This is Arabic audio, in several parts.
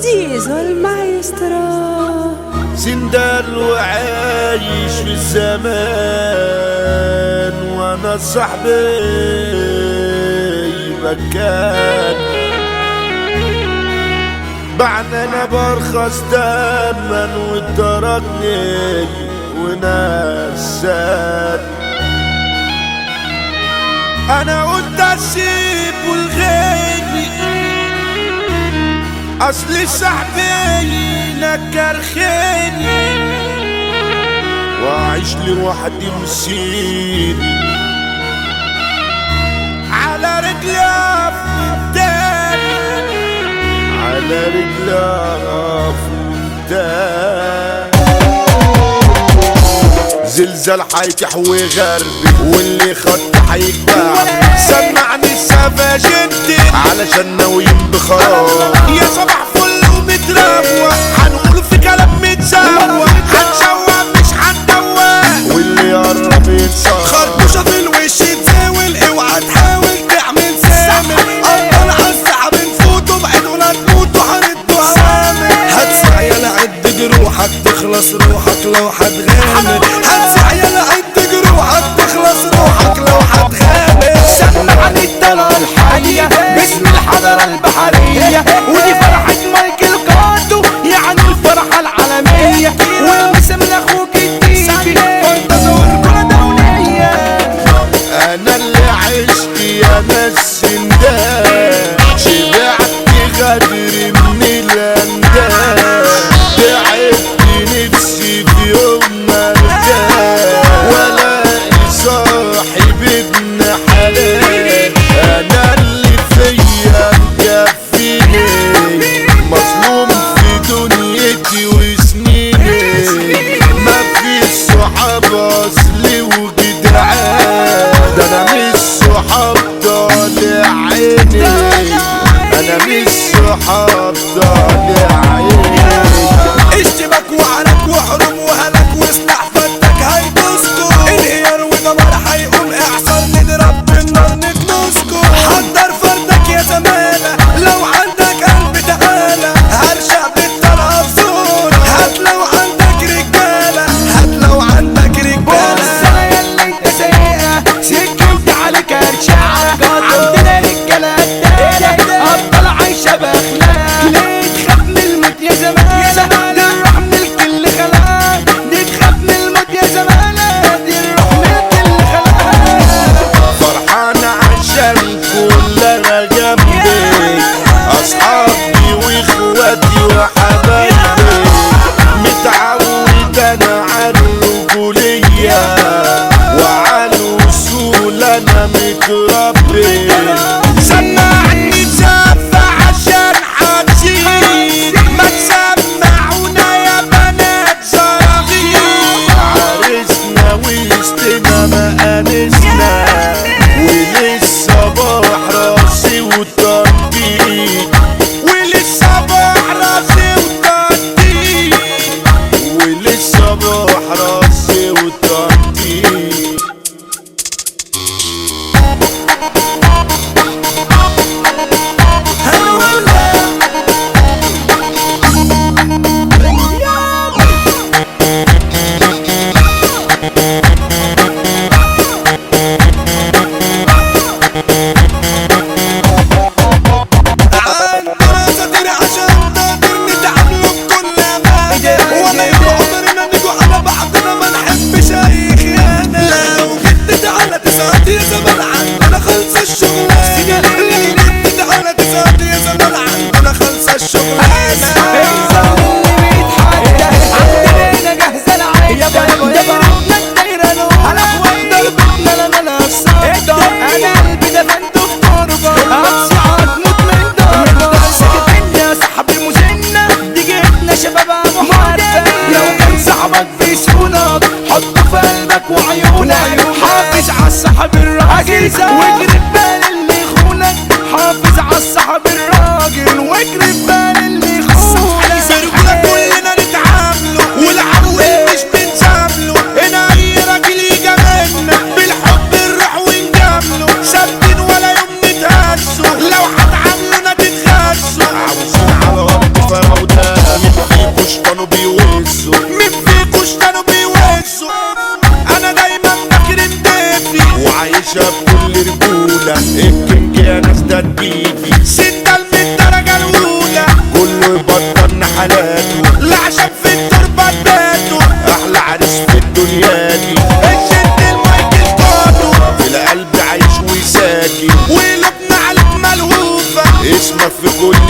زيزو المايسترو سندال وعايش في الزمان، وانا صاحبي مكان بعنا انا برخص دما وتركني ونسان. انا قلت اسيب والغيبي اصلي صاحبي نكر خيري، واعيش لوحدي مسيري على رجلي افوتاني، على رجلي افوتاني. زلزال حيتحوي غربي واللي خط حيتباع، سمعني السفاج انت علشان ناويين بخراب. يا صباح فل ومتروق هنقول في كلام متسوق، هنشوق مش هندوق واللي يقرب يتصاب. خربوشة في الوش تزاول، اوعى تحاول تعمل سامر. افضل عالساعة بنفوتوا بعيد ولا تموتوا هندوا اوامر. هتسعى يلا عد جروحك تخلص روحك لو هتغامر. هتسعى يلا عد جروحك تخلص روحك لو هتغامر. سمعني الطلعة الحالية باسم الحضارة البحرية، ودي فرحة مايكل كاتو يعني الفرحة العالمية. والمسا من اخوك التيبي فانتظر كرة دولية. انا اللي عشت يا ناس سندان، شبعت غدر من الانداد. تعبت نفسي في يوم ما ارتاح والاقي صاحب ابن حلال. انا اللي فيا مكفيني مظلوم في دنيتي وسنيني. ما في صحاب اصلي وجدعان، ده انا مش صحاب طالع عيني، انا مش صحاب طالع عيني. اشتبك وعرك وحرم وهلك وسلاح فتك هيدوسكو. انهيار ودمار هيقوم اعصار نضرب بالنار نكنسكو. حضر فردك يا زمالة لو عندك قلب تعالى. هرشع بالطلعة بزور، هات لو عندك رجالة، هات لو عندك رجالة. السنة ياللي انت سيئة سكنت عليك ارشعة. عندنا رجالة قدامك افضل عايشة باخلاق. ليه تخاف من الموت يا زمالة؟ دي الروح ملك اللي خلاك. دي تخاف من الموت يا زمالة؟ دي الروح ملك اللي خلاك. فرحان عشان كلنا جنبي، اصحابي واخواتي وحبايبي. متعود انا على الرجولية وعلى الوصول انا متربي. سمعني زفة عشان حنسيك، ما تسمعونا يا بنات صراغير. عرسنا وسطنا ما انسنا وللصباح راسي وتنطيط، وللصباح راسي وتنطيط، وللصباح راسي وتنطيط. عندنا ساتر عشان نقدر نتعاملوا بكل امان. ولا يبقى عذرنا نيجوا على بعضنا ما نحبش اي خيانة. لو جيت على تسعة يا زمان عندنا خلص الشغل. لو جيت على تسعة يا زمان عندنا خلص الشغل. عندنا جاهزة العيشة دايرتنا الدايرة نور. ضربتنا لنا نفسها انا قلبي دفنته في تربة. اقصى هتموت من ضربة. سكتين يا صاحبي مزنة دي جبنا شباب محاربة. لو كان صاحبك في سهولك حطه في قلبك وعيونك. حافظ عالصاحب الراجل واجري في بال اللي يخونك. حافظ عالصاحب الراجل واجري في بال اللي يخونك. برجولة كلنا نتعاملوا والعدو مش بنسامله. هنا اي راجل يجاملنا بالحب نروح ونجامله. ثابتين ولا يوم نتهزوا، لو هتعاملونا تتغزوا. عاوزين على ارض فراولة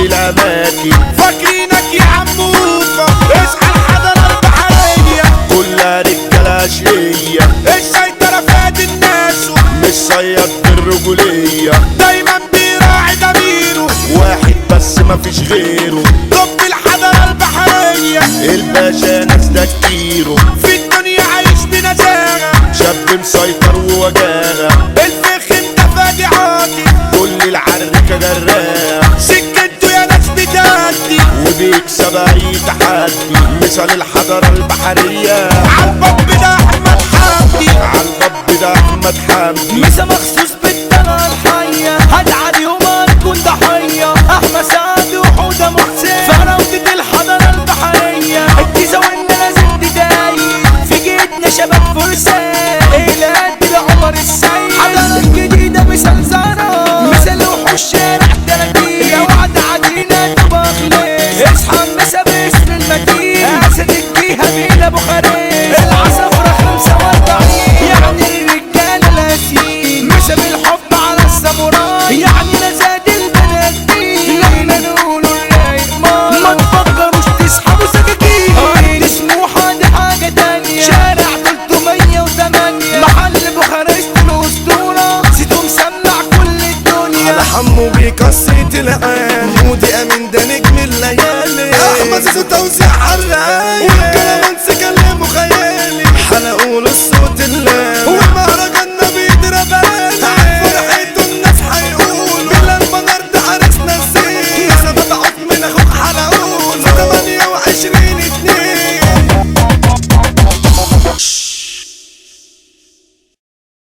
الاماكن. فاكرينك يا عموفة اصحى الحضارة البحرية كلها رجالة اشقية. السيطرة فات الناس مش صياد بالرجولية، دايما بيراعي ضميره واحد بس مفيش غيره. طب الحضارة البحرية الباشا ناس ده كتيره، في الدنيا عايش بنزاهة شاب مسيطر ووجاهة. الفخم ده فادي عاطي كل العركة جراها، سكته يا ناس بتهدي وبيكسب اي تحدي. مثال الحضارة البحرية عالباب ده احمد حمدي، عالباب ده احمد حمدي. مسا مخصوص بالدلع الحية هدعى اليوم هنكون ضحية. احمد سعد وحودة محسن فراودة الحضارة البحرية. الجيزة وإن لازم تدايق في جيتنا شباب فرسان إلى قد عمر السيد. حضارة جديدة مثال زهرة مثال وحوش شارع 30 لو وعد علينا تبقى خليص. اصحى مسا باسم المدينة أسد الجيهة مين أبو خريج. العصفرة 45 يعني الرجالة الهسيم. مسا بالحب على الساموراي يعني نزاد البنات دي. لما نقولوا الرايق ما تفكروش تسحبوا سكاكين. سموحة دي حاجة تانية شارع 308 محل بوخارست الأسطورة زيتو مسمع كل الدنيا. على حمو بقصة العام ودي امين ده نجم الليالي. احمد زيزو توزيع حراق